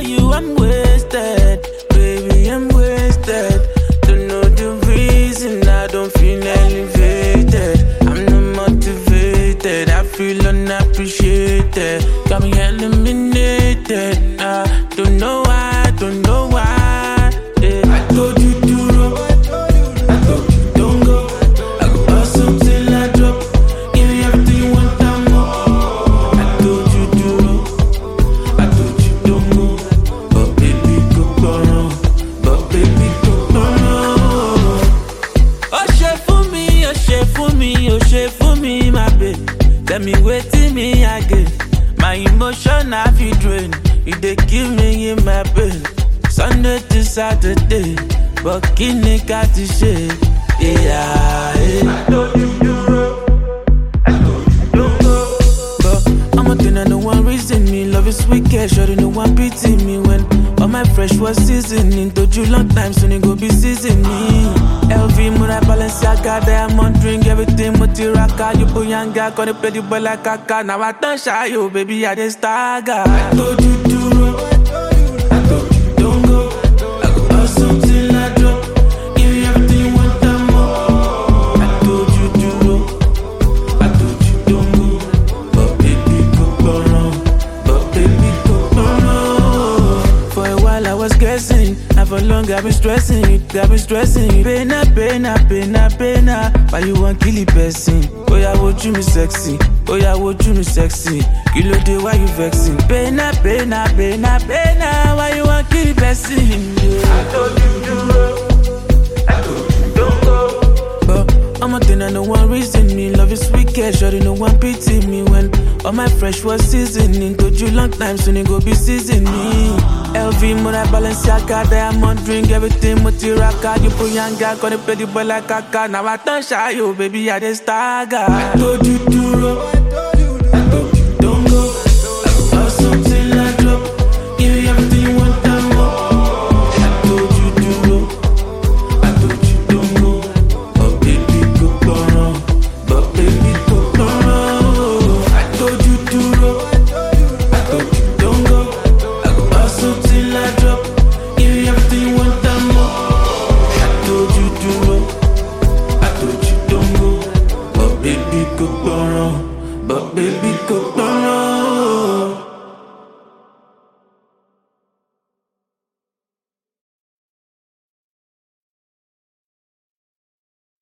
you, I'm wasted. Baby, I'm wasted. Don't know the reason I don't feel elevated. I'm not motivated. I feel unappreciated. Got me eliminated. I don't know why, don't know why. Yeah. I told you to roll. I told you don't go. I go hustle till I drop. Give me everything you want and more. I told you to roll. I told you don't go. But baby, go wrong. But baby, go wrong. Oh, shit for me, oh, shit for me, oh, shit for me, my babe. Tell me waiting me again. My emotion I feel drain. You dey give me in my brain. Sunday to Saturday, but kini got to shake. Yeah, I told you to roll. I told you don't go. But I'm a thing and no one reason me. Love is wicked, sure no one pity me. When all my fresh was seasoning, told you long time soon it go be seasoning. LV, Mura, Balenciaga, diamond ring, everything, Mutiraka. You boyanga, gonna play the boy like Kaka. Now I don't shy you, baby, I just stagger. I told you to roll. I told you don't go. I go hustle till I drop. Give you everything you want and more. I told you to roll. I told you don't go. But baby, go wrong. But baby, go wrong. For a while I was guessing. Now for long I've been stressing you, I've been stressing you. Pena, pena, pena, pena. Why you want kill the person? Oh yeah, what you me sexy? Oh yeah, what you me sexy? Kilo day, why you vexing? Pena, pena, pena, pena. Why you want kill the person? Yeah. I told you to roll. I told you don't go. But I'm a thing and no one reason me. Love is wicked, sure no one pity me. When all my fresh was seasoning, told you long time soon it go be seasoning. LV, Mura, Balenciaga, diamond ring, everything, Mutiraka. You boyanga, gonna play the boy like Kaka. Now I don't shy you, baby, I just stagger. I told you to roll.